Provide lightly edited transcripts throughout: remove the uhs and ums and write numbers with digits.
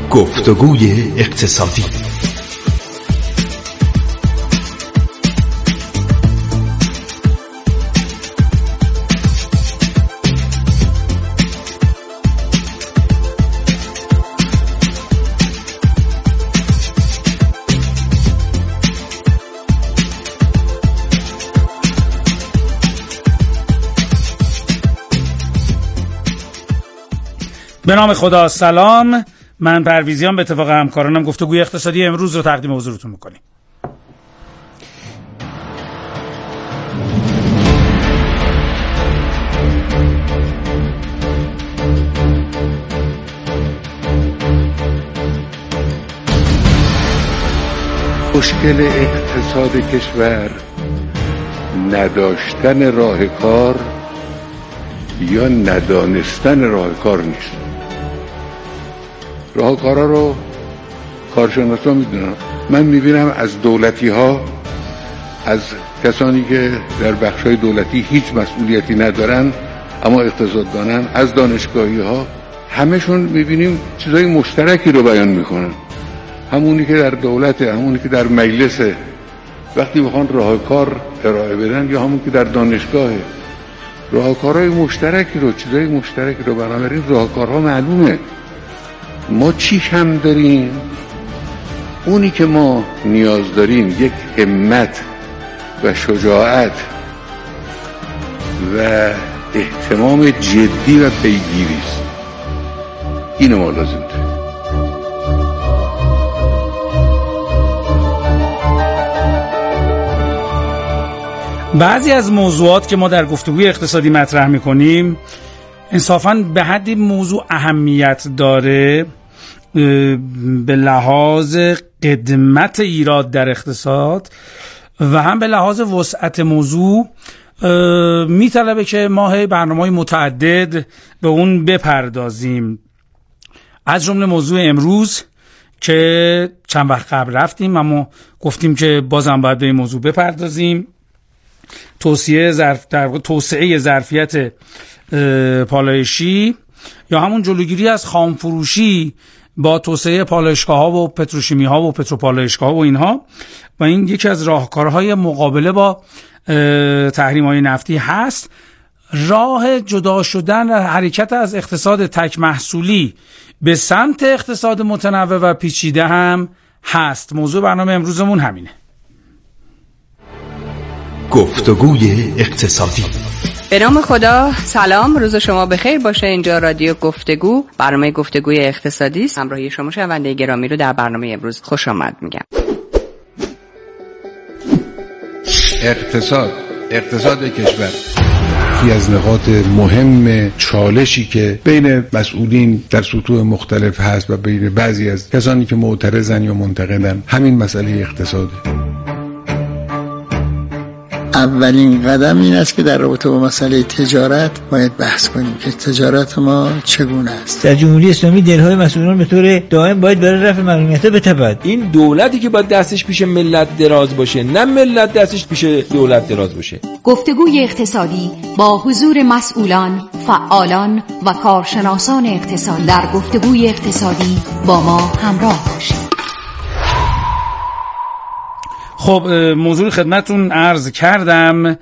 گفتگوی اقتصادی. به نام خدا. سلام، من پرویزیان به اتفاق همکارانم گفتگوی اقتصادی امروز رو تقدیم حضورتون میکنیم. مشکل اقتصاد کشور نداشتن راه کار یا ندانستن راه کار نیست. راه کارا رو کارشناسا میدونن. من میبینم از دولتی ها، از کسانی که در بخشای دولتی هیچ مسئولیتی ندارن اما اقتصاددانن، از دانشگاهی ها، همشون میبینیم چیزای مشترکی رو بیان میکنن. همونی که در دولته، همونی که در مجلسه، وقتی بخوان راه کار ارائه بدن، یا همون که در دانشگاهه، راهکارهای مشترکی رو، چیزای مشترکی رو. بنابراین راهکارها معلومه. ما چی کم داریم؟ اونی که ما نیاز داریم یک همت و شجاعت و اهتمام جدی و پیگیری است. اینو ما لازم داریم. بعضی از موضوعات که ما در گفتگوی اقتصادی مطرح میکنیم انصافاً به حدی موضوع اهمیت داره به لحاظ قدمت ایراد در اقتصاد و هم به لحاظ وسعت موضوع میطلبه که ما برنامه‌های متعدد به اون بپردازیم. از جمله موضوع امروز که چند وقت قبل رفتیم اما گفتیم که بازم باید به این موضوع بپردازیم، توسعه ظرفیت پالایشی یا همون جلوگیری از خامفروشی با توسعه پالایشگاه‌ها و پتروشیمی‌ها و پتروپالایشگاه‌ها و اینها، و این یکی از راهکارهای مقابله با تحریم‌های نفتی هست. راه جدا شدن و حرکت از اقتصاد تک محصولی به سمت اقتصاد متنوع و پیچیده هم هست. موضوع برنامه امروزمون همینه. گفتگوی اقتصادی. به نام خدا. سلام، روز شما بخیر باشه. اینجا رادیو گفتگو، برنامه گفتگوی اقتصادی است. همراهی شما شنونده گرامی رو در برنامه امروز خوش آمد میگم. اقتصاد کشور یکی از نقاط مهم چالشی که بین مسئولین در سطوح مختلف هست و بین بعضی از کسانی که معترضن یا منتقدن، همین مسئله اقتصاده. اولین قدم این است که در رابطه با مسئله تجارت باید بحث کنیم که تجارت ما چگونه است. در جمهوری اسلامی دلهای مسئولان به طور دائم باید برای رفع محرومیت بتپد. این دولتی که باید دستش پیش ملت دراز باشه، نه ملت دستش پیش دولت دراز باشه. گفتگوی اقتصادی با حضور مسئولان، فعالان و کارشناسان اقتصاد. در گفتگوی اقتصادی با ما همراه باشید. خب، موضوع خدمتون عرض کردم.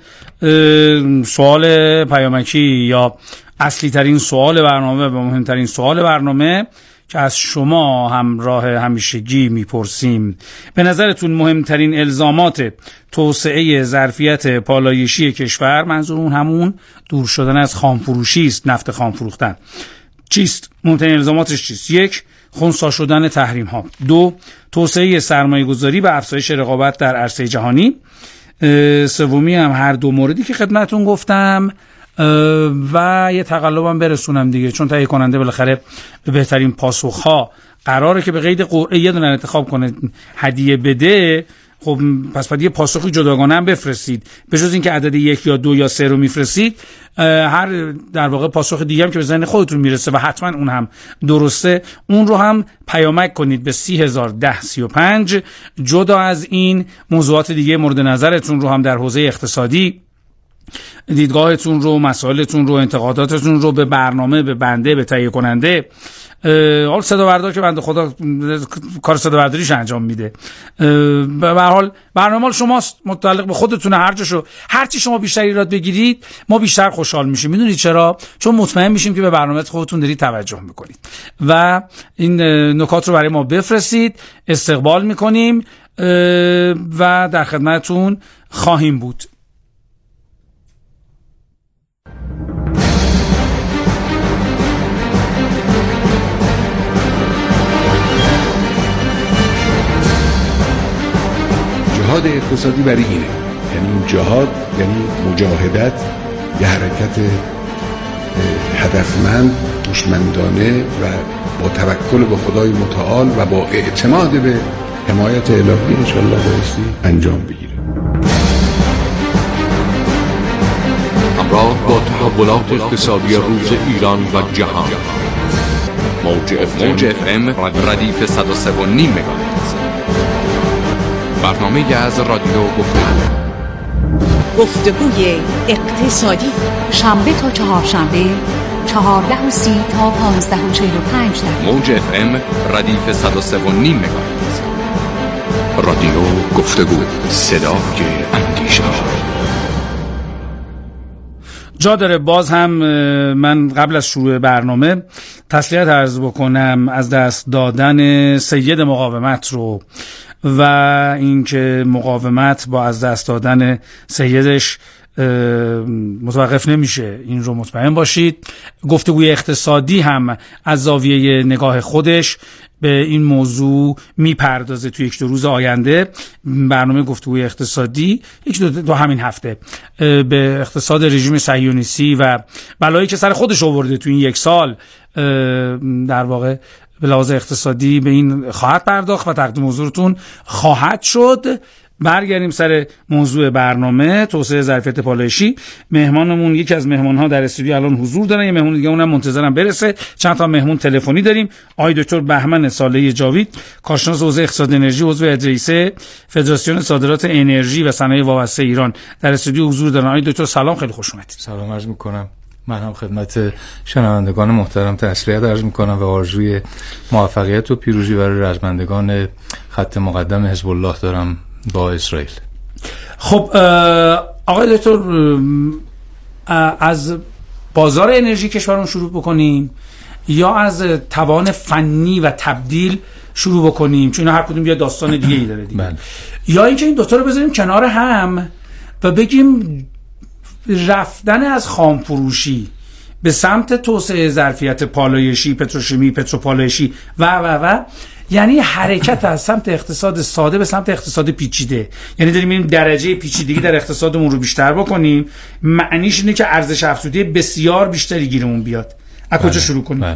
سوال پیامکی یا اصلی ترین سوال برنامه و مهمترین سوال برنامه که از شما همراه همیشگی میپرسیم، به نظرتون مهمترین الزامات توسعه ظرفیت پالایشی کشور، منظور اون همون دور شدن از خامفروشی است، نفت خام فروختن، چیست؟ مهمترین الزاماتش چیست؟ 1. خنثی شدن تحریم ها. 2. توسعه سرمایه گذاری و افزایش رقابت در عرصه جهانی. سومی هم هر دو موردی که خدمتون گفتم و یه تقلبم برسونم دیگه، چون تهیه کننده بالاخره به بهترین پاسخ ها قراره که به قید قرعه یه دونه انتخاب کنه هدیه بده. خب پس باید یه پاسخی جداگانه هم بفرستید. به جز اینکه عدد 1 یا 2 یا 3 رو میفرستید، هر در واقع پاسخ دیگه هم که به ذهن خودتون میرسه و حتما اون هم درسته، اون رو هم پیامک کنید به 301035. جدا از این موضوعات دیگه مورد نظرتون رو هم در حوزه اقتصادی، دیدگاهتون رو، مسائلتون رو، انتقاداتتون رو به برنامه، به بنده، به تهیه کننده حال صدا بردار که بنده خدا کار صدا برداریش انجام میده. به هر حال برنامه شماست، متعلق به خودتونه. هر چی شما بیشتر ایراد بگیرید ما بیشتر خوشحال میشیم. میدونید چرا؟ چون مطمئن میشیم که به برنامه خودتون دارید توجه میکنید و این نکات رو برای ما بفرستید، استقبال میکنیم و در خدمتتون خواهیم بود. جهاد اقتصادی برای اینه، یعنی جهاد یعنی مجاهدت، یه حرکت هدفمند، هوشمندانه و با توکل به خدای متعال و با اعتماد به حمایت الهی انشاءالله بایستی انجام بگیره. همراه با تحولات اقتصادی روز ایران و جهان، موج FM ردیف 103.5 مگاهرتز، برنامه از رادیو گفتگوی اقتصادی، شنبه تا چهارشنبه 14:30 تا 15:45 دقیقه. موج FM ردیف 103.5 مگاهرتز، رادیو گفتگو، صدای اندیشه. جا داره باز هم من قبل از شروع برنامه تسلیت عرض بکنم از دست دادن سید مقاومت رو و اینکه مقاومت با از دست دادن سیدش متوقف نمیشه. این رو مطمئن باشید. گفتگوی اقتصادی هم از زاویه نگاه خودش به این موضوع میپردازه. توی 1-2 روز آینده برنامه گفتگوی اقتصادی 1-2 همین هفته به اقتصاد رژیم صهیونیستی و بلایی که سر خودش آورده تو این 1 سال در واقع به لحاظ اقتصادی به این خواهد پرداخت و تقدیم حضورتون خواهد شد. برگردیم سر موضوع برنامه توسعه ظرفیت پالایشی. مهمانمون، یکی از مهمان‌ها در استودیو الان حضور دارن، یه مهمون دیگه اونم منتظرم برسه. چند تا مهمون تلفنی داریم. آقای دکتر بهمن صالحی جاوید، کارشناس حوزه اقتصاد انرژی، عضو رئیس فدراسیون صادرات انرژی و صنایع وابسته ایران در استودیو حضور دارن. آقای دکتر سلام، خیلی خوش اومدید. سلام عرض می‌کنم. من هم خدمت شنوندگان محترم تسلیت عرض می‌کنم و آرزوی موفقیت و پیروزی برای رزمندگان خط مقدم حزب الله دارم با اسرائیل. خب آقای دکتر، از بازار انرژی کشورمون شروع بکنیم یا از توان فنی و تبدیل شروع بکنیم؟ چون هر کدوم یه داستان دیگه ای داره دیگه. یا اینکه این دوتا رو بذاریم کنار هم و بگیم رفتن از خامفروشی به سمت توسعه ظرفیت پالایشی، پتروشیمی، پتروپالایشی و یعنی حرکت از سمت اقتصاد ساده به سمت اقتصاد پیچیده. یعنی داریم این درجه پیچیدگی در اقتصادمون رو بیشتر بکنیم. معنیش اینه که ارزش افزوده بسیار بیشتری گیرمون بیاد. از کجا شروع کنیم؟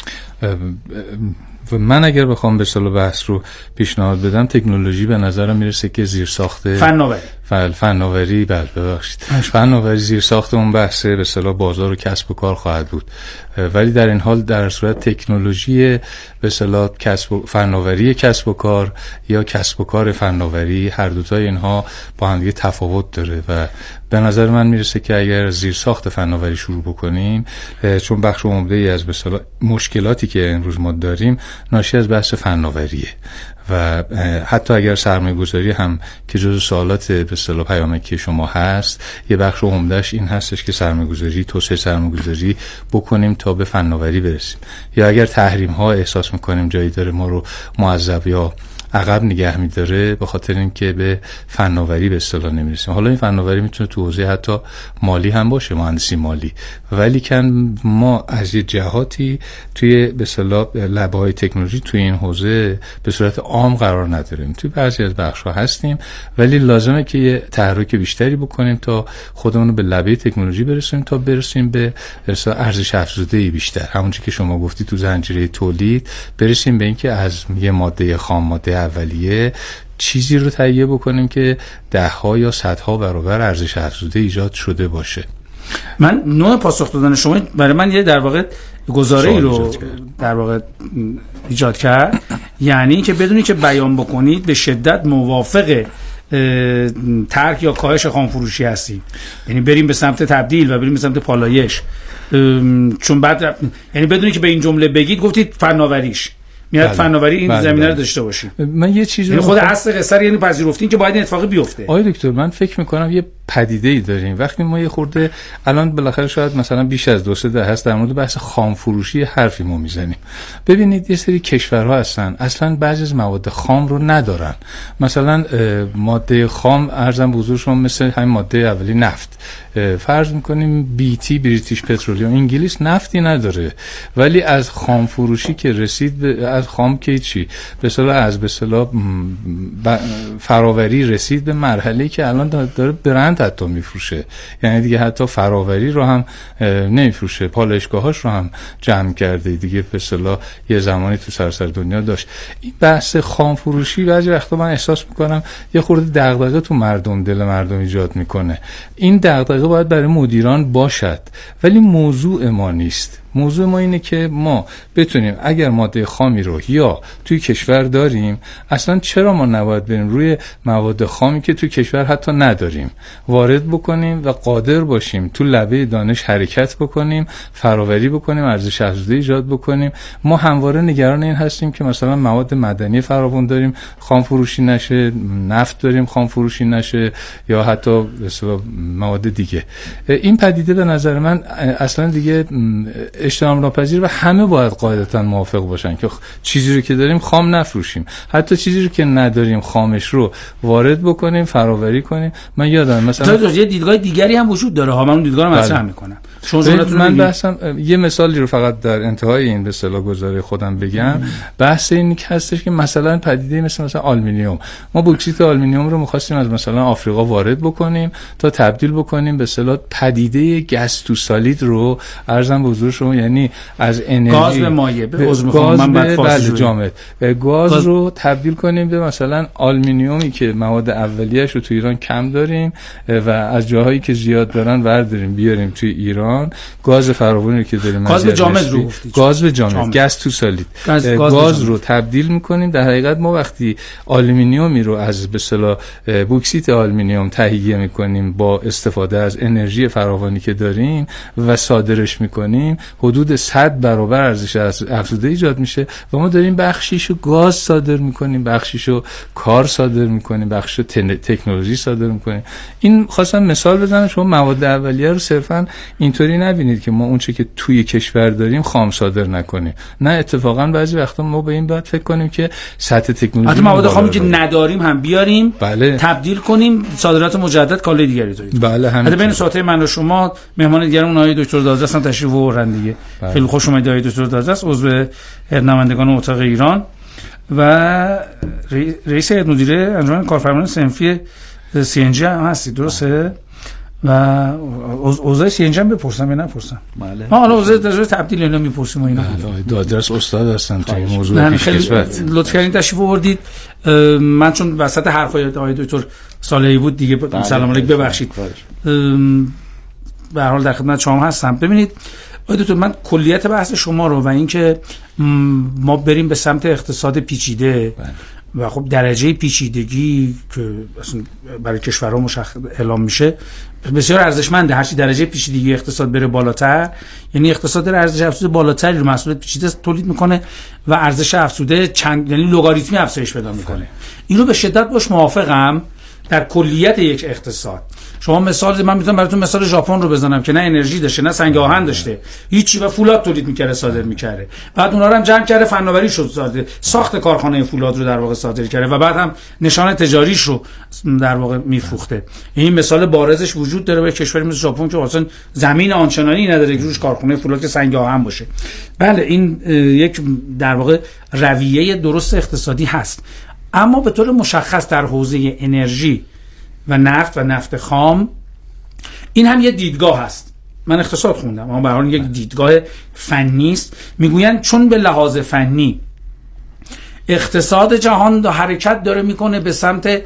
من اگر بخوام به اصطلاح بحث رو پیشنهاد بدم، تکنولوژی به نظرم میرسه که زیرساخت فناوری فناوری زیرساخت اون بحثه به اصطلاح بازار و کسب و کار خواهد بود. ولی در این حال در صورت تکنولوژی به اصطلاح فناوری کسب و کار یا کسب و کار فناوری، هر دوتای اینها با هم دیگه تفاوت داره و به نظر من میرسه که اگر زیرساخت فناوری شروع بکنیم، چون بخش عمده‌ای از به اصطلاح مشکلاتی که امروز ما داریم ناشی از بحث فناوریه و حتی اگر سرمایه‌گذاری هم که جزو سوالات به اصطلاح پیامکی شما هست، یه بخش عمدهش این هستش که سرمایه‌گذاری، توسعه سرمایه‌گذاری بکنیم تا به فناوری برسیم. یا اگر تحریم‌ها احساس می‌کنیم جایی داره ما رو معذب یا عقب نگه می‌داره، به خاطر اینکه به فناوری به اصطلاح نمی‌رسیم. حالا این فناوری میتونه تو حوزه حتی مالی هم باشه، مهندسی مالی، ولی کن ما از یه جهاتی توی به اصطلاح لبه‌های تکنولوژی توی این حوزه به صورت عام قرار نداریم. توی بعضی از بخش‌ها هستیم، ولی لازمه که یه تحرک بیشتری بکنیم تا خودمون رو به لبه تکنولوژی برسونیم، تا برسیم به ارزش افزوده بیشتر. همونجوری که شما گفتی تو زنجیره تولید برسیم به اینکه از یه ماده خام، ماده اولیه، چیزی رو تهیه بکنیم که 10 یا 100 برابر ارزش افزوده ایجاد شده باشه. من نوع پاسخ دادن شما برای من یه در واقع گزاره‌ای رو در واقع ایجاد کرد. یعنی که بدونی که بیان بکنید به شدت موافق ترک یا کاهش خامفروشی هستیم، یعنی بریم به سمت تبدیل و بریم به سمت پالایش. چون بعد یعنی بدونی که به این جمله بگید گفتید فناوریش میاد فناوری این زمینه رو داشته باشیم. من یه چیزی یعنی خود اصل قصه یعنی پذیرفتین که باید این اتفاقی بیفته. آقای دکتر من فکر میکنم یه پدیده‌ای داریم وقتی ما یه خورده الان بالاخره شاید مثلا بیش از 2-3 دهه هست در مورد بحث خام فروشی حرفی ما میزنیم. ببینید یه سری کشورها هستن اصلا بعضی از مواد خام رو ندارن. مثلا ماده خام ارزم به حضور شما مثل همین ماده اولی نفت، فرض میکنیم BT بریتیش پترولیوم انگلیس نفتی نداره ولی از خام فروشی که رسید از خام که چی به اصطلاح فراوری رسید به مرحله‌ای که الان داره برند حتی میفروشه، یعنی دیگه حتی فراوری رو هم نمیفروشه، پالایشگاهاش رو هم جمع کرده دیگه، به اصطلاح یه زمانی تو سراسر دنیا داشت. این بحث خام فروشی بعضی وقتا من احساس میکنم یه خورده دغدغه تو مردم دل مردم ایجاد میکنه. این دغدغه باید برای مدیران باشد ولی موضوع ما نیست. موضوع ما اینه که ما بتونیم اگر ماده خامی رو یا توی کشور داریم اصلا چرا ما نباید بریم روی مواد خامی که توی کشور حتی نداریم وارد بکنیم و قادر باشیم تو لبه دانش حرکت بکنیم، فراوری بکنیم، ارزش افزوده ایجاد بکنیم. ما همواره نگران این هستیم که مثلا مواد معدنی فراوان داریم خام فروشی نشه، نفت داریم خام فروشی نشه یا حتی مواد دیگه. این پدیده به نظر من اصلا دیگه اجتناب ناپذیر و همه باید قاعدتا موافق باشن که چیزی رو که داریم خام نفروشیم، حتی چیزی رو که نداریم خامش رو وارد بکنیم، فراوری کنیم. من یادم مثلا یه دیدگاه دیگری هم وجود داره ها، من اون دیدگاه رو مطرح میکنم. من بحثم یه مثالی رو فقط در انتهای این به اصطلاح گزاره خودم بگم. بحث این که هستش که مثلا پدیده مثلا آلومینیوم، ما بوکسیت آلومینیوم رو می‌خواستیم از مثلا آفریقا وارد بکنیم تا تبدیل بکنیم به اصطلاح پدیده گاز تو سالید رو، ارزم به حضور شما یعنی از انرژی گاز به مایع به گاز رو تبدیل کنیم به مثلا آلومینیومی که مواد اولیه‌اش رو تو ایران کم داریم و از جاهایی که زیاد دارن برداریم بیاریم توی ایران. گاز فراوانی که داریم گاز به جامد رو گاز به جامد گاز تو سالید گاز رو تبدیل می‌کنیم. در حقیقت ما وقتی آلومینیومی رو از به اصطلاح بوکسیت آلومینیوم تهیه می‌کنیم با استفاده از انرژی فراوانی که داریم و صادرش می‌کنیم حدود 100 برابر ارزش افزوده ایجاد میشه و ما داریم بخشیشو گاز صادر می‌کنیم، بخشیشو کار صادر می‌کنیم، بخشو تکنولوژی صادر می‌کنیم. این خواستم مثال بزنم شما مواد اولیه رو صرفاً اینطوری نبینید که ما اون چه که توی کشور داریم خام صادر نکنیم. نه، اتفاقاً بعضی وقتا ما به این باید فکر کنیم که سطح تکنولوژی حتی مواد خامی که نداریم هم بیاریم، بله، تبدیل کنیم، صادرات مجدد کالای دیگری تولید. بله، حتی بین ساعت من و شما مهمان دیگرمون آقای دکتر دادرس هم تشریف آوردن دیگه. بله. خیلی خوش اومدید آقای دکتر دادرس، عضو نمایندگان اتاق ایران و رئیس هیئت مدیره انجمن کارفرمایان صنفی CNG هم هستید، درسته؟ و اوضاع CNG هم بپرسم یا نپرسم؟ بله. حالا اوضاع در تبدیل اینا میپرسیم و اینا. بله، دادرس استاد هستن تو این موضوع پیشکسوت. لطف کردین تشریف آوردید. من چون وسط حرفای آقای دکتر صالحی بود دیگه سلام علیکم ببخشید. به هر حال در خدمت شما هستم. ببینید آقای دکتر، من کلیت بحث شما رو و اینکه ما بریم به سمت اقتصاد پیچیده و خب درجه پیچیدگی که اصلا برای کشورها اعلام میشه بسیار ارزشمنده. هرچی درجه پیچیدگی اقتصاد بره بالاتر، یعنی اقتصاد در ارزش افزوده بالاتری رو محصولات پیچیده تولید میکنه و ارزش افزوده یعنی لگاریتمی افزایش پیدا میکنه. اینو به شدت باش موافقم در کلیت یک اقتصاد. شما مثال من میتونم براتون مثال ژاپن رو بزنم که نه انرژی داشته نه سنگ آهن داشته، هیچی، و فولاد تولید میکرده، صادر میکرده. بعد اونها رو هم جمع کرده، فناوری شد، صادر ساخت کارخانه فولاد رو در واقع صادر کرده و بعد هم نشان تجاریش رو در واقع میفروخته. این مثال بارزش وجود داره برای کشوری مثل ژاپن که اصلا زمین آنچنانی نداره که روش کارخانه فولاد که سنگ آهن باشه. بله، این یک در واقع رویه درست اقتصادی هست. اما به طور مشخص در حوزه انرژی و نفت خام این هم یه دیدگاه هست. من اقتصاد خوندم اما به هر حال یک دیدگاه فنی است. میگوین چون به لحاظ فنی اقتصاد جهان حرکت داره میکنه به سمت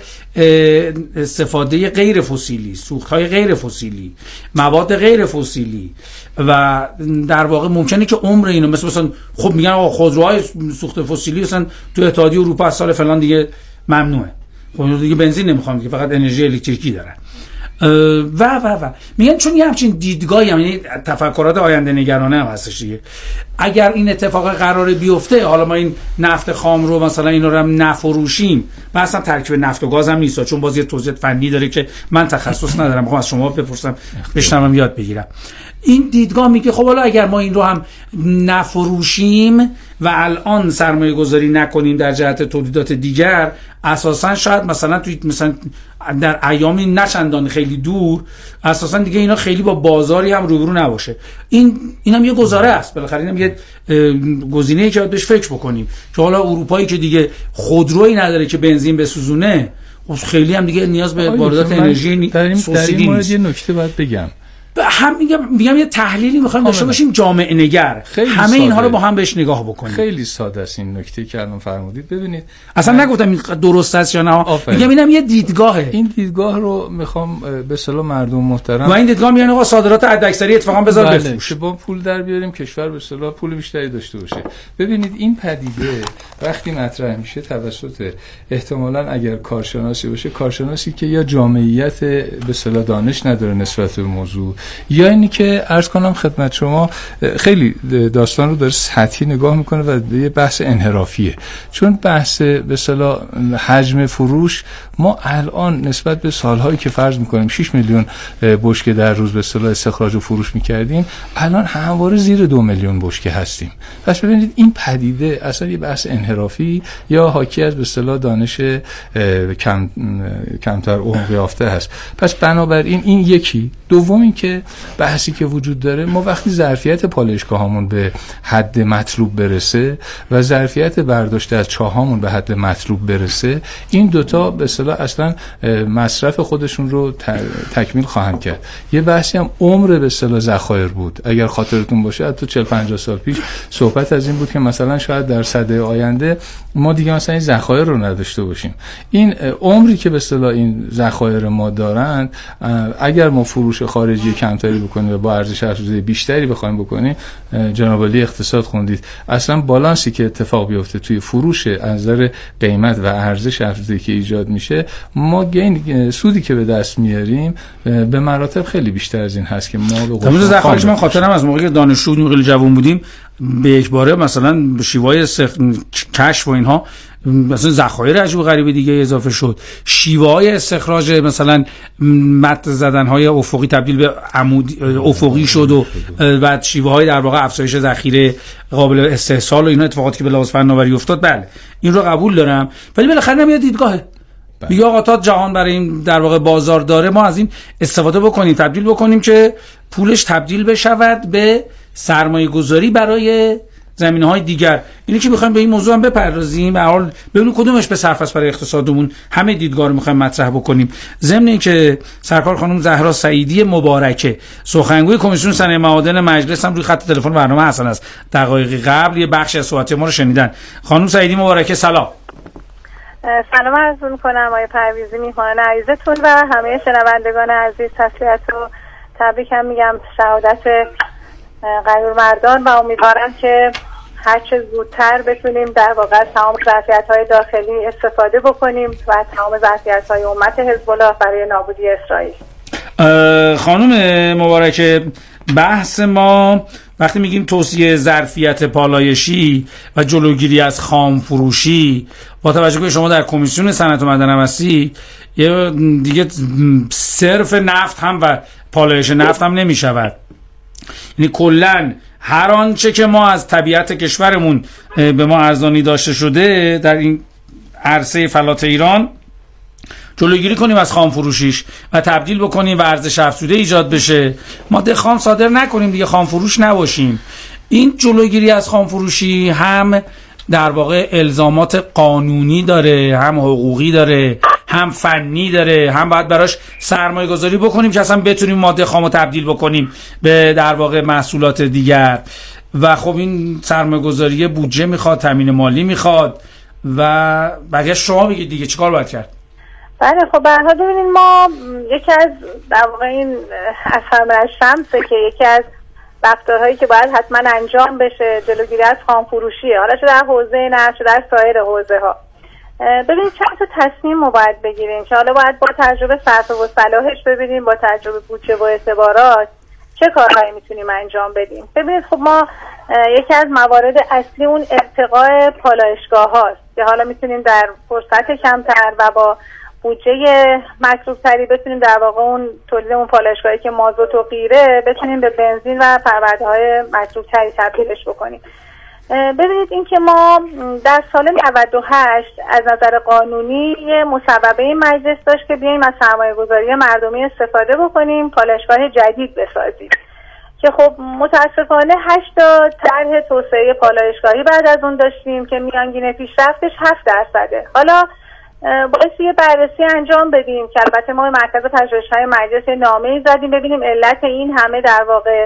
استفاده غیر فسیلی، سوختهای غیر فسیلی، مواد غیر فسیلی و در واقع ممکنه که عمر اینو مثلا خب میگن آقا خودروهای سوخت فسیلی مثلا تو اتحادیه اروپا از سال فلان دیگه ممنوعه، خب دیگه بنزین نمیخوام که فقط انرژی الکتریکی دارن. و میگن چون یه همچین دیدگاهی هم، یعنی تفکرات آینده نگرانه هم هستش دیگه. اگر این اتفاق قرار بیفته، حالا ما این نفت خام رو مثلا اینا رو هم نفروشیم، مثلا ترکیب نفت و گاز هم نیست، چون باز یه توضیح فنی داره که من تخصص ندارم، میخوام از شما بپرسم بشنوم یاد بگیرم. این دیدگاه میگه خب حالا اگر ما این رو هم نفروشیم و الان سرمایه گذاری نکنیم در جهت تولیدات دیگر، اساسا شاید مثلا در ایامی نچندان خیلی دور اساسا دیگه اینا خیلی با بازاری هم روبرو نباشه. این هم یه گزاره است، بالاخره اینم یه گزینه‌ای که باید بهش فکر بکنیم که حالا اروپایی که دیگه خودرویی نداره که بنزین بسوزونه، خیلی هم دیگه نیاز به واردات انرژی در این مورد یه نکته باید بگم. هم میگم یه تحلیلی میخوایم داشته باشیم جامعه نگر، همه اینها رو با هم بهش نگاه بکنیم. خیلی ساده است این نکته که الان فرمودید. ببینید اصلا نگفتم این درست است یا نه، میگم اینم یه دیدگاهه. این دیدگاه رو میخوام به اصطلاح مردم محترم و این دیدگاه میگن آقا صادرات حداکثری اتفاقا بذار بفروش که با پول در بیاریم کشور به اصطلاح پول بیشتری داشته باشه. ببینید این پدیده وقتی مطرح میشه توسط احتمالاً اگر کارشناسی باشه، کارشناسی که یا جامعیت به اصطلاح دانش نداره نسبت به موضوع، یا اینی که عرض کنم خدمت شما خیلی داستان رو داره سطحی نگاه میکنه و یه بحث انحرافیه. چون بحث به اصطلاح حجم فروش، ما الان نسبت به سالهایی که فرض میکنیم 6 میلیون بشکه در روز به اصطلاح استخراج و فروش میکردیم، الان همواره زیر 2 میلیون بشکه هستیم. پس ببینید این پدیده اصلا یه بحث انحرافی یا حاکی از به اصطلاح دانش کمتر عمق یافته هست. پس بنابراین این یکی. دوم این که بحثی که وجود داره، ما وقتی ظرفیت پالایشگاهامون به حد مطلوب برسه و ظرفیت برداشت از چاهامون به حد مطلوب برسه، این دوتا به اصطلاح اصلا مصرف خودشون رو تکمیل خواهند کرد. یه بحثی هم عمر به اصطلاح ذخایر بود. اگر خاطرتون باشه حتی 40-50 سال پیش صحبت از این بود که مثلا شاید در سده آینده ما دیگه مثلا این ذخایر رو نداشته باشیم. این عمری که به اصطلاح این ذخایر ما دارند، اگر ما فروش خارجی کمتری بکنیم و با ارزش افزوده بیشتری بخوایم بکنیم، جناب علی اقتصاد خوندید، اصلا بالانسی که اتفاق بیفته توی فروش از نظر قیمت و ارزش افزوده که ایجاد میشه، ما سودی که به دست میاریم به مراتب خیلی بیشتر از این هست که ما به قول ذخایر. من خاطرم از موقعی که دانشجو بودیم، جوان بودیم، به یک باره مثلا شیوای کشف و اینها مثلا ذخایر عجیب غریب دیگه اضافه شد، شیوه‌های استخراج مثلا مد زدن‌های افقی تبدیل به عمود افقی شد و بعد شیوه‌های در واقع افزایش ذخیره قابل استحصال و اینا اتفاقاتی که به لحاظ فناوری افتاد. بله این رو قبول دارم، ولی بالاخره نمیاد دیدگاهه. میگه آقا تا جهان برای این در واقع بازار داره، ما از این استفاده بکنیم، تبدیل بکنیم که پولش تبدیل بشود به سرمایه گذاری برای زمینه‌های دیگر. اینی که می‌خوایم به این موضوع هم بپردازیم، به هر حال ببینیم کدومش به صرف است برای اقتصادمون. همه دیدگاه رو می‌خوایم مطرح بکنیم. ضمن اینکه سرکار خانم زهرا سعیدی مبارکه، سخنگوی کمیسیون صنایع معادن مجلس، هم روی خط تلفن برنامه هستن. از دقایقی قبل یه بخش از صحبت ما رو شنیدن. خانم سعیدی مبارکه، سلام. سلام عرض می‌کنم آقای پرویزی، میهمان عزیزتون و همه شنوندگان عزیز. تسلیت و تبریک هم میگم شهادت غیور مردان و امیدوارم که هرچه زودتر بتونیم در واقع تمام ظرفیت‌های داخلی استفاده بکنیم و تمام ظرفیت‌های امت حزب الله برای نابودی اسرائیل. خانم مبارکه، بحث ما وقتی میگیم توسعه ظرفیت پالایشی و جلوگیری از خام فروشی، با توجه به شما در کمیسیون صنعت و معدن هستی، یه دیگه صرف نفت هم و پالایش نفت هم نمیشود. یعنی کلن هر آنچه که ما از طبیعت کشورمون به ما ارزانی داشته شده در این عرصه فلات ایران جلوگیری کنیم از خام فروشیش و تبدیل بکنیم و ارزش افزوده ایجاد بشه. ماده خام صادر نکنیم دیگه، خام فروش نباشیم. این جلوگیری از خام فروشی هم در واقع الزامات قانونی داره، هم حقوقی داره، هم فنی داره، هم باید براش سرمایه گذاری بکنیم که اصلا بتونیم ماده خام رو تبدیل بکنیم به در واقع محصولات دیگر. و خب این سرمایه گذاری بودجه میخواد، تامین مالی میخواد و بقیه شما بگید دیگه چیکار باید کرد؟ بله خب به هر حال ببینید، ما یکی از در واقع این اثر شمسه که یکی از رفتارهایی که باید حتما انجام بشه جلوگیری از خام فروشیه، حالا چه در حوزه نفت چه در سایر حوزه ها. ببینید چند تا تصمیم ما باید بگیریم که حالا باید با تجربه صرف و صلاحش ببینیم، با تجربه بودجه و اعتبارات چه کارهایی میتونیم انجام بدیم. ببینید خب ما یکی از موارد اصلی اون ارتقاء پالایشگاه هاست که حالا میتونیم در فرصت کمتر و با بودجه مطلوب تری بتونیم در واقع اون تولید اون پالایشگاهی که مازوت و غیره بتونیم به بنزین و پرورده های مطلوب تری تبدیلش بکنیم. ببینید این که ما در سال 98 از نظر قانونی یه مصوبه مجلس داشت که بیاییم از سرمایه گذاری مردمی استفاده بکنیم، پالایشگاه جدید بسازیم که خب متاسفانه 8 تا طرح توسعه پالایشگاهی بعد از اون داشتیم که میانگین پیشرفتش 7%. حالا باید یه بررسی انجام بدیم که البته ما مرکز پژوهش‌های مجلس نامه‌ای زدیم ببینیم علت این همه در واقع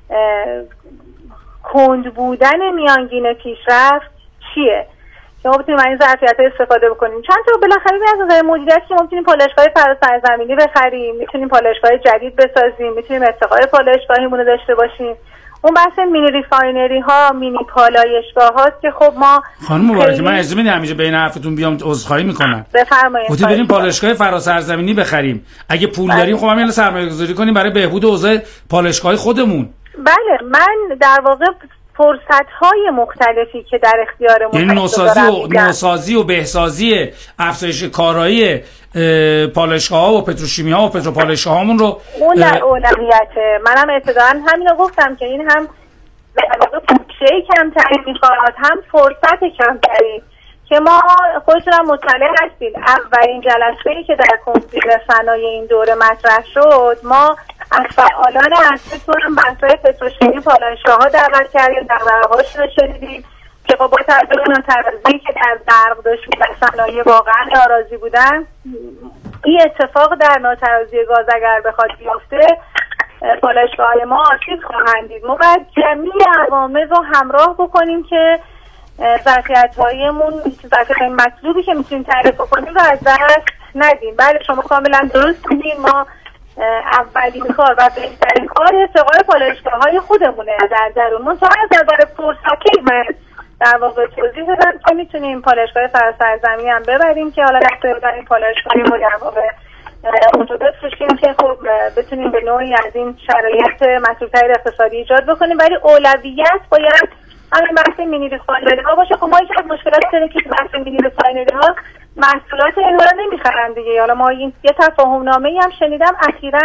کند بودن میانگین پیشرفت چیه که ما بتونیم از این ظرفیت‌ها استفاده بکنیم. چند تا بالاخره از نظر مدیریت که ما میتونیم پالایشگاه فراسرزمینی بخریم، میتونیم پالایشگاه جدید بسازیم، میتونیم ارتقاء پالایشگاهیمون رو داشته باشیم. اون بحث مینی ریفاینری ها، مینی پالایشگاه هاست که خب ما خانم مبارک من اجازه میدم همینجا بین حرفتون بیام عذرخواهی میکنم. بفرمایید. گفتید بریم پالایشگاه فراسرزمینی بخریم. اگه پول داریم خب همین سرمایه‌گذاری کنیم برای بهبود اوضاع پالایشگاه خودمون. بله من در واقع فرصت‌های مختلفی که در اختیارمون یعنی نوسازی و بهسازی افزایش کارایی پالایشگاه‌ها و پتروشیمی‌ها و پتروپالایشگاه‌هامون رو اون در اولویته. منم ابتداً همین رو گفتم که این هم در واقع بودجه کمتری می‌خواد هم فرصت کمتری که ما خودتون هم مطلع هستید اولین جلسه‌ای که در کنسول صنایع این دوره مطرح شد ما از فعالان اصلیتون هم بحث‌های پتروشیمی پالایشگاه‌ها دعوت کردیم، دغدغه‌هاشون رو شنیدیم که با توجه به ناتوازی که در برق داشت و صنایع واقعا ناراضی بودن. این اتفاق در ناتوازی گاز اگر بخواد بیفته پالایشگاه‌های ما آسیب خواهند دید. ما باید جمعی عوامل رو همراه بکنیم که ظرفیت‌هایمون ظرفیت‌های مطلوبی که میتونیم تعریف کنیم رو از دست ندیم. بله شما کاملا درست میگید، ما اولین کار و بهترین کار ارتقاء پالایشگاه‌های خودمونه در درون. تا از نظر فرصتی من در واقع توضیح دادم که میتونیم پالایشگاه فراسرزمینی هم ببریم که حالا در این پالایشگاهی رو در واقع ارتباط بشیم که خب بتونیم به نوعی از این شرایط مطلوب‌تر اقتصادی ایجاد بکنیم، ولی اولویت باید همین بحث مینی ریفاینری ها باشه. خب ما یکی از مشکلات داریم که بحث مینی ریفاینری ها محصولات اینها رو نمیخرن دیگه. حالا ما این یه تفاهم نامه‌ای هم شنیدم اخیراً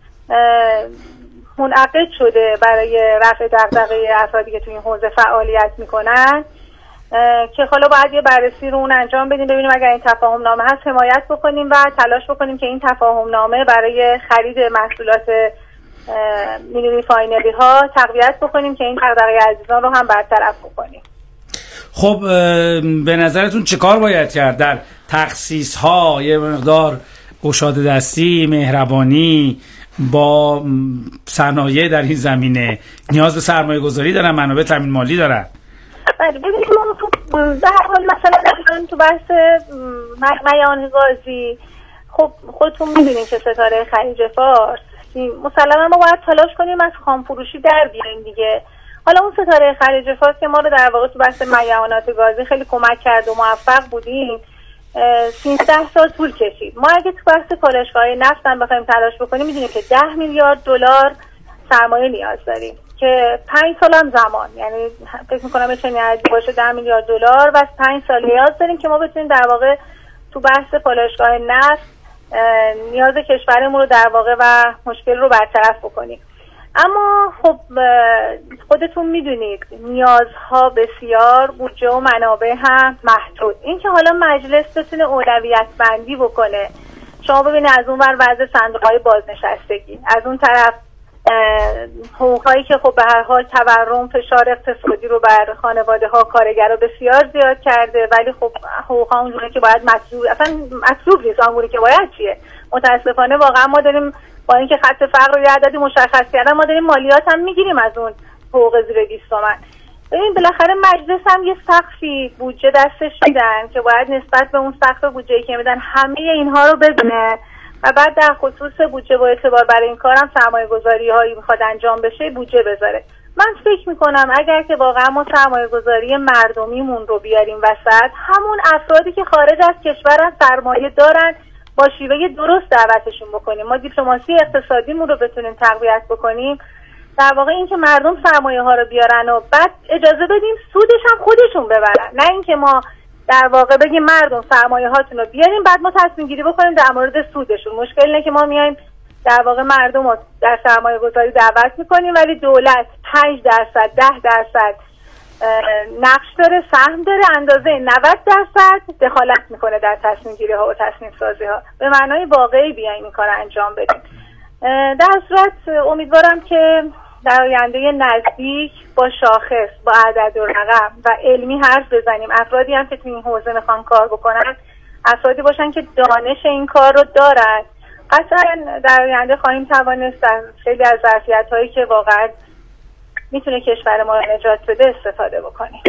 منعقد شده برای رفع دغدغه افرادی که توی این حوزه فعالیت میکنن که حالا باید یه بررسی رو اون انجام بدیم ببینیم اگر این تفاهم نامه هست حمایت بکنیم و تلاش بکنیم که این تفاهم نامه برای خرید محصولات مینی ریفاینری ها تقویت بکنیم که این دغدغه عزیزان رو هم برطرف بکنیم. خب به نظرتون چه کار باید کرد در تخصیص ها؟ یه مقدار گشاده دستی، مهربانی با صنایع در این زمینه نیاز به سرمایه گذاری دارن، منابع تامین مالی دارن. بله ببینید ما در حال مثلا تو بحث میان گازی خب خودتون میدونین که ستاره خلیج فارس مسلما ما باید تلاش کنیم از خام فروشی در بیایم دیگه. حالا اون ستاره خلیج فارس که ما رو در واقع تو بحث میانات گازی خیلی کمک کرد و موفق بودیم 13 سال طول کشید. ما اگه تو بحث پالایشگاه نفت هم بخوایم تلاش بکنیم میدونیم که 10 میلیارد دلار سرمایه نیاز داریم که 5 سال هم زمان، یعنی فکر میکنم چنین عددی باشه 10 میلیارد دلار و 5 سال نیاز داریم که ما بتونیم در واقع تو بحث پالایشگاه نفت نیاز کشورمون رو در واقع و مشکل رو برطرف بکنیم. اما خب خودتون میدونید نیازها بسیار، بودجه و منابع هم محدود. این که حالا مجلس بتونه اولویت بندی بکنه، شما ببینید از اون ور وضع صندوق‌های بازنشستگی، از اون طرف حقوقایی که خب به هر حال تورم فشار اقتصادی رو بر خانواده‌ها کارگرها بسیار زیاد کرده، ولی خب حقوق‌ها اونجوری که باید مطلوب نیست، اونجوری که باید چیه. متاسفانه واقعا ما داریم با اینکه خط فقر رو یه عددی مشخص کردن ما داریم مالیات هم میگیریم از اون حقوق زیر 20 تومن. ببین بالاخره مجلس هم یه سقفی بودجه دستش میدن که باید نسبت به اون سقف بودجه‌ای که میدن همه اینها رو بدونه و بعد در خصوص بودجه با اعتبار برای این کارم سرمایه‌گذاری‌هایی میخواد انجام بشه بودجه بذاره. من فکر میکنم اگر که واقعا ما سرمایه گذاری مردمیمون رو بیاریم وسط، همون افرادی که خارج از کشورن سرمایه دارن با شیوه درست دعوتشون بکنیم، ما دیپلماسی اقتصادیمون رو بتونیم تقویت بکنیم، در واقع این که مردم سرمایه ها رو بیارن و بعد اجازه بدیم سودش هم خودشون ببرن، نه اینکه ما در واقع بگیم مردم سرمایه هاتون رو بیاریم بعد ما تصمیم گیری بکنیم در مورد سودشون. مشکل اینه که ما میایم در واقع مردم رو در سرمایه گذاری دعوت میکنیم ولی دولت 5%، 10% نقش داره، سهم داره، اندازه 90% دخالت میکنه در تصمیم گیری ها و تصمیم سازی ها. به معنای واقعی بیایم این کار انجام بدیم. در صورت امیدوارم که در آینده نزدیک با شاخص، با عدد و رقم و علمی حرف بزنیم. افرادی هم که تو این حوزه میخوان کار بکنن افرادی باشن که دانش این کار رو دارن. قطعا در آینده خواهیم توانست در خیلی از ظرفیت‌هایی که واقعا میتونه کشور ما رو نجات بده استفاده بکنیم.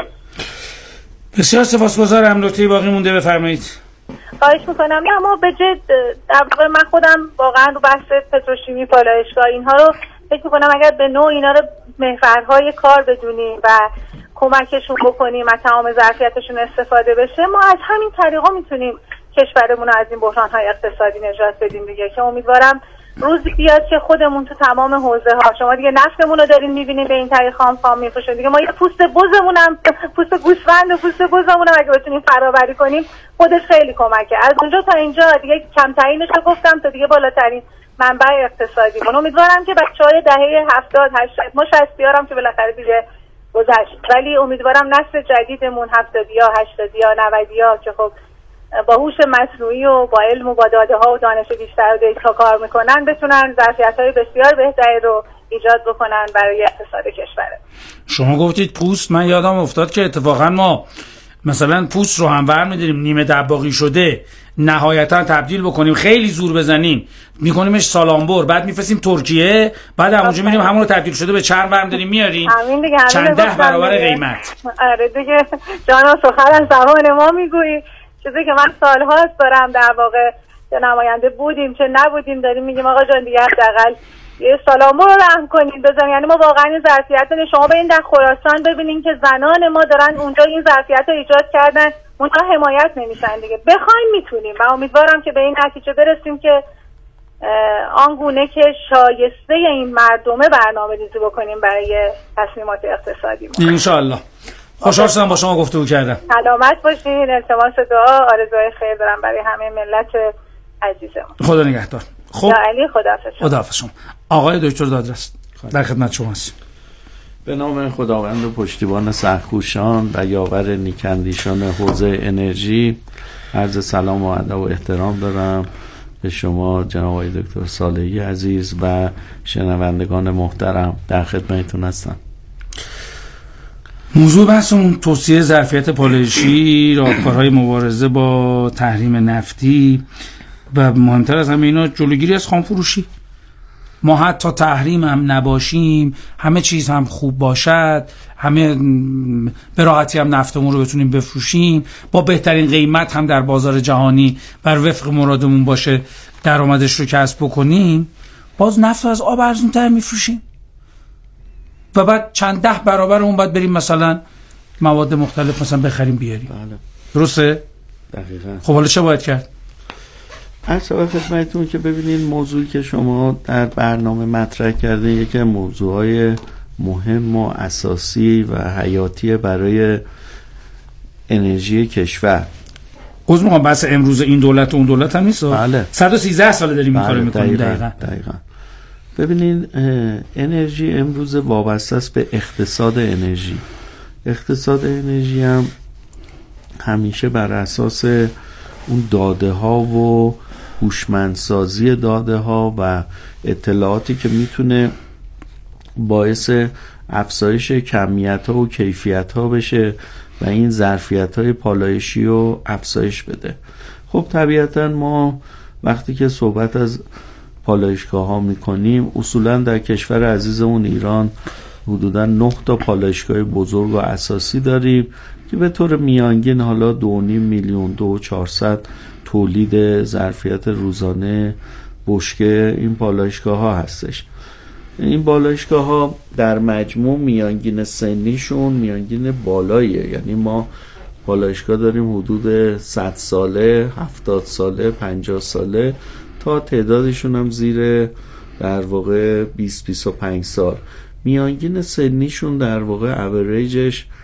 بسیار سپاسگزارم. نکته باقی مونده بفرمایید. خواهش میکنم. نه ما به جد در واقع من خودم واقعا رو بحث پتروشیمی، پالایشگاه اینها رو فکر میکنم اگر به نوع اینا رو محورهای کار بدونیم و کمکشون بکنیم و تمام ظرفیتشون استفاده بشه، ما از همین طریقا میتونیم کشورمون رو از این بحران‌های اقتصادی نجات بدیم دیگه. که امیدوارم روزی بیاد که خودمون تو تمام حوزه ها، شما دیگه نفتمون رو دارین میبینین به این طریق خام میفروشن دیگه، ما یه پوست بزمون هم، پوست گوسفند و پوست بزمون هم اگه بتونیم فرآوری کنیم خودش خیلی کمکه. از اونجا تا اینجا دیگه کمترینش رو گفتم تا دیگه بالاترین منبع اقتصادی. من امیدوارم که بچهای دهه 70 80 ما 60 هم که بالاخره دیگه گذشت، ولی امیدوارم نسل جدیدمون 70 80 90 که خب با هوش مصنوعی و با علم و با داده ها و دانش بیشتر و دیتا کار میکنن بتونن ظرفیت‌های بسیار بهتری رو ایجاد بکنن برای اقتصاد کشور. شما گفتید پوست، من یادم افتاد که اتفاقا ما مثلا پوست رو هم برمی‌داریم نیمه دباغی شده نهایتا تبدیل بکنیم، خیلی زور بزنیم میکنیمش سالامبر، بعد میفرستیم ترکیه، بعد همونجا میریم همون رو تبدیل شده به چرم برمی‌داریم میاریم چند ده برابر قیمت. آره دیگه جانا سخن از زبان ما میگویی، چیزی که من سال‌هاست دارم در واقع چه نماینده بودیم چه نبودیم داریم میگیم آقا جان دیگه حداقل یه سالامو رو رحم کنید بزنید. یعنی ما واقعا این ظرفیت داریم. شما به این در خراسان ببینین که زنان ما دارن اونجا این ظرفیت رو ایجاد کردن، اونها حمایت نمیشن دیگه. بخوایم میتونیم و امیدوارم که به این نتیجه برسیم که آنگونه که شایسته این مردمه برنامه‌ریزی بکنیم برای تصمیمات اقتصادی ما. ان شاء الله. خوشحال شدم با شما گفتگو کردم. سلامت باشین. التماس دعا آرزوی خیر دارم برای همه ملت عزیزمون. خدا نگهدار. خب علی خداحافظ شما. آقای دکتر دادرس در خدمت شما هستیم. به نام خداوند و پشتیبان سرخوشان و یاور نیکندیشان حوزه انرژی عرض سلام و ادب و احترام دارم به شما جناب آقای دکتر صالحی عزیز و شنوندگان محترم. در خدمتتون هستم. موضوع بحثمون توسعه ظرفیت پالایشی، راهکارهای مبارزه با تحریم نفتی و مهمتر از همه اینا جلوگیری از خامفروشی. ما حتی تحریم هم نباشیم، همه چیز هم خوب باشد، همه به راحتی هم نفتمون رو بتونیم بفروشیم، با بهترین قیمت هم در بازار جهانی بر وفق مرادمون باشه درآمدش رو کسب بکنیم، باز نفت رو از آب ارزون‌تر میفروشیم و بعد چند ده برابر اون باید بریم مثلا مواد مختلف مثلا بخریم بیاریم. بله. درسته؟ دقیقاً. خب حالا چه باید کرد؟ عرض خدمتتون که ببینید موضوعی که شما در برنامه مطرح کردین یکی موضوعهای مهم و اساسی و حیاتی برای انرژی کشور. عذر میخوام بحث امروز این دولت و اون دولت هم نیست. بله. 113 سال داریم این کارو میکنیم. دقیقاً. ببینید انرژی امروز وابسته است به اقتصاد انرژی. اقتصاد انرژی هم همیشه بر اساس اون داده ها و هوشمندسازی داده ها و اطلاعاتی که میتونه باعث افزایش کمیت ها و کیفیت ها بشه و این ظرفیت های پالایشی رو افزایش بده. خب طبیعتا ما وقتی که صحبت از پالایشگاه ها میکنیم اصولا در کشور عزیزمون ایران حدودا 9 تا پالایشگاه بزرگ و اساسی داریم که به طور میانگین حالا 2.5 میلیون 2,400 تولید ظرفیت روزانه بشکه این پالایشگاه ها هستش. این بالایشگاه ها در مجموع میانگین سنیشون میانگین بالاییه، یعنی ما بالایشگاه داریم حدود 100 ساله، 70 ساله، 50 ساله تا تعدادشون هم زیر در واقع 20-25 سال. میانگین سنیشون در واقع اوریجش